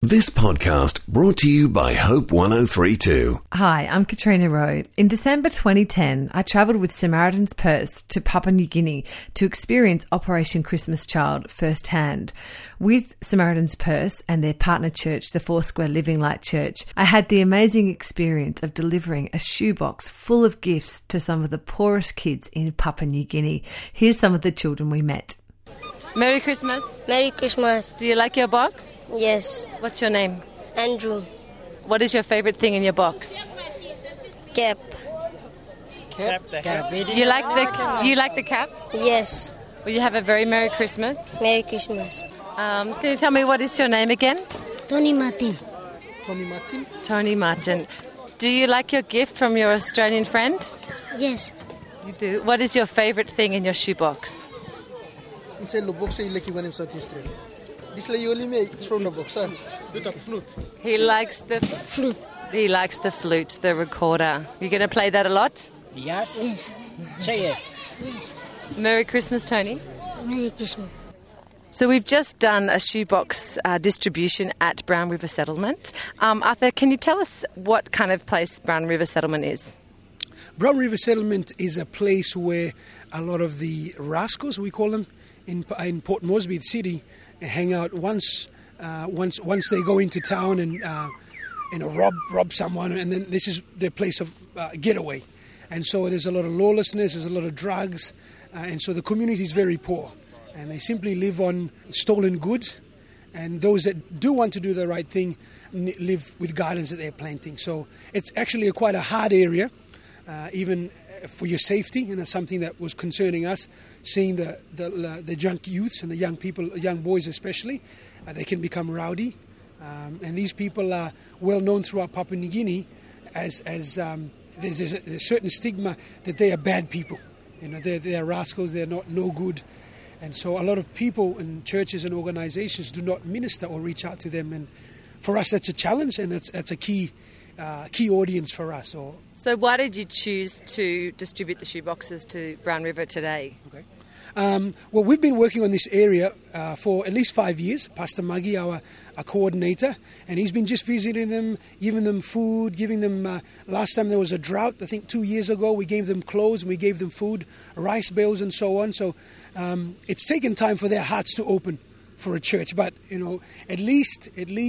This podcast brought to you by Hope 103.2. Hi, I'm Katrina Rowe. In December 2010, I travelled with Samaritan's Purse to Papua New Guinea to experience Operation Christmas Child firsthand. With Samaritan's Purse and their partner church, the Foursquare Living Light Church, I had the amazing experience of delivering a shoebox full of gifts to some of the poorest kids in Papua New Guinea. Here's some of the children we met. Merry Christmas. Merry Christmas. Do you like your box? Yes. What's your name? Andrew. What is your favourite thing in your box? Cap. You like the cap? Yes. Well, you have a very Merry Christmas. Merry Christmas. Can you tell me what is your name again? Tony Martin. Tony Martin. Do you like your gift from your Australian friend? Yes. You do. What is your favourite thing in your shoebox? Inside the box, you like one in South Australia. This like you only make it's from the box, huh? With a flute. He likes the flute. He likes the flute, the recorder. You're going to play that a lot? Yes. Yes. Say yes. Yes. Merry Christmas, Tony. Merry Christmas. So we've just done a shoebox distribution at Brown River Settlement. Arthur, can you tell us what kind of place Brown River Settlement is? Brown River Settlement is a place where a lot of the rascals, we call them, in Port Moresby City, hang out once they go into town and rob someone, and then this is their place of getaway. And so there's a lot of lawlessness, there's a lot of drugs, and so the community is very poor, and they simply live on stolen goods. And those that do want to do the right thing live with gardens that they're planting. So it's actually quite a hard area, even for your safety, and it's something that was concerning us, seeing the young youths and the young people, young boys especially. They can become rowdy, and these people are well known throughout Papua New Guinea as there's a certain stigma that they are bad people. You know, they're rascals, they're no good, and so a lot of people and churches and organizations do not minister or reach out to them. And for us, that's a challenge, and that's a key audience for us. So why did you choose to distribute the shoeboxes to Brown River today? Okay. Well, we've been working on this area for at least 5 years. Pastor Maggie, our coordinator, and he's been just visiting them, giving them food, giving them, last time there was a drought, I think 2 years ago, we gave them clothes and we gave them food, rice bales and so on. So it's taken time for their hearts to open for a church, but you know, at least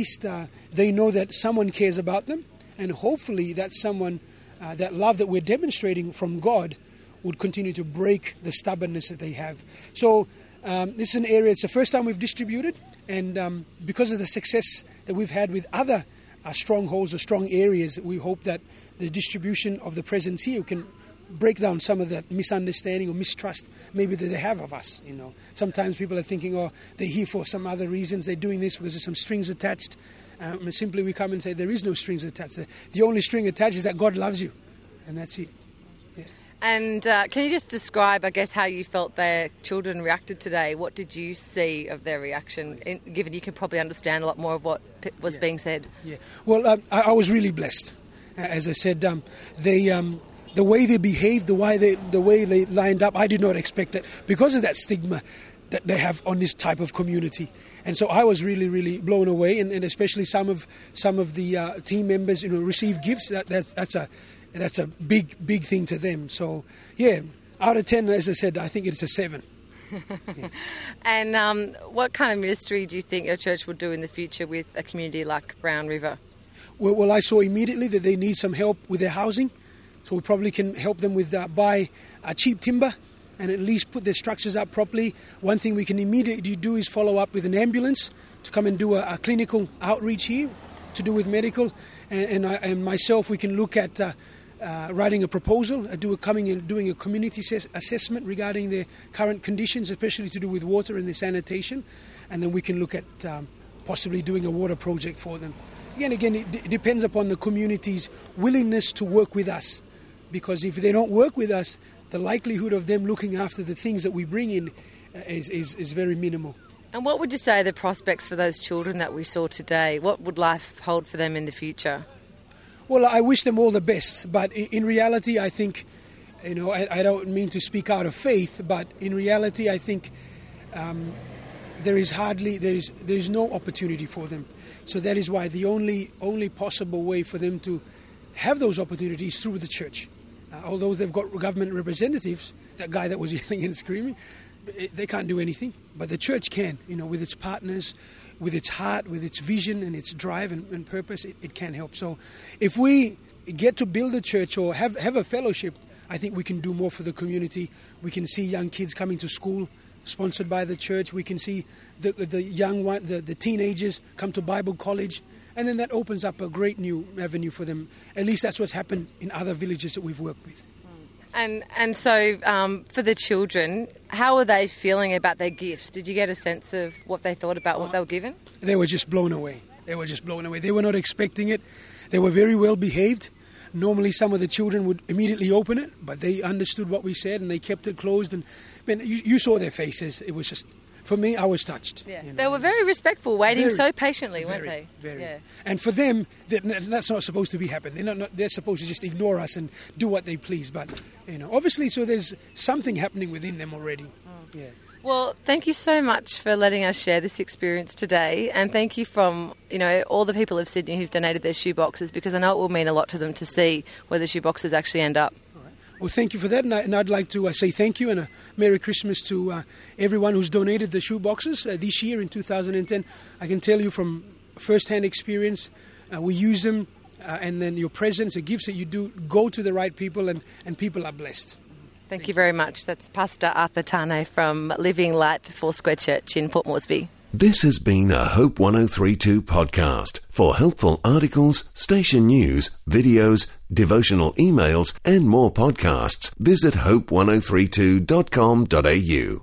they know that someone cares about them, and hopefully that someone, that love that we're demonstrating from God would continue to break the stubbornness that they have. So this is an area, it's the first time we've distributed, and because of the success that we've had with other strongholds or strong areas, we hope that the distribution of the presence here can break down some of that misunderstanding or mistrust maybe that they have of us. You know, sometimes people are thinking, oh, they're here for some other reasons, they're doing this because there's some strings attached. Simply we come and say there is no strings attached. The only string attached is that God loves you, and that's it. Yeah. And can you just describe, I guess, how you felt their children reacted today? What did you see of their reaction, given you can probably understand a lot more of what was being said? Yeah. Well, I was really blessed. As I said, the way they behaved, the way they lined up, I did not expect that because of that stigma that they have on this type of community. And so I was really, really blown away, and especially some of the team members, you know, received gifts. That's a big thing to them. So yeah, out of 10, as I said, I think it's a 7. Yeah. And what kind of ministry do you think your church would do in the future with a community like Brown River? Well, I saw immediately that they need some help with their housing, so we probably can help them with buy cheap timber and at least put their structures up properly. One thing we can immediately do is follow up with an ambulance to come and do a clinical outreach here to do with medical. And myself, we can look at writing a proposal, coming and doing a community assessment regarding their current conditions, especially to do with water and their sanitation. And then we can look at possibly doing a water project for them. Again, it depends upon the community's willingness to work with us. Because if they don't work with us, the likelihood of them looking after the things that we bring in is very minimal. And what would you say are the prospects for those children that we saw today? What would life hold for them in the future? Well, I wish them all the best, but in reality, I think, you know, I don't mean to speak out of faith, but in reality, I think there is no opportunity for them. So that is why the only possible way for them to have those opportunities through the church. Although they've got government representatives, that guy that was yelling and screaming, they can't do anything. But the church can, with its partners, with its heart, with its vision and its drive and purpose, it can help. So if we get to build a church or have a fellowship, I think we can do more for the community. We can see young kids coming to school sponsored by the church. We can see the teenagers come to Bible college. And then that opens up a great new avenue for them. At least that's what's happened in other villages that we've worked with. And so for the children, how are they feeling about their gifts? Did you get a sense of what they thought about what they were given? They were just blown away. They were not expecting it. They were very well behaved. Normally some of the children would immediately open it, but they understood what we said and they kept it closed. And you saw their faces. It was just, for me, I was touched. Yeah. They were very respectful, waiting so patiently, weren't they? Very. Yeah. And for them, that's not supposed to be happening. They're supposed to just ignore us and do what they please. But, obviously, so there's something happening within them already. Yeah. Well, thank you so much for letting us share this experience today, and thank you from all the people of Sydney who've donated their shoeboxes, because I know it will mean a lot to them to see where the shoeboxes actually end up. All right. Well, thank you for that, and I'd like to say thank you and a Merry Christmas to everyone who's donated the shoeboxes this year in 2010. I can tell you from first-hand experience, we use them, and then your presents, the gifts that you do, go to the right people, and people are blessed. Thank you very much. That's Pastor Arthur Tane from Living Light Foursquare Church in Port Moresby. This has been a Hope 103.2 podcast. For helpful articles, station news, videos, devotional emails, and more podcasts, visit hope1032.com.au.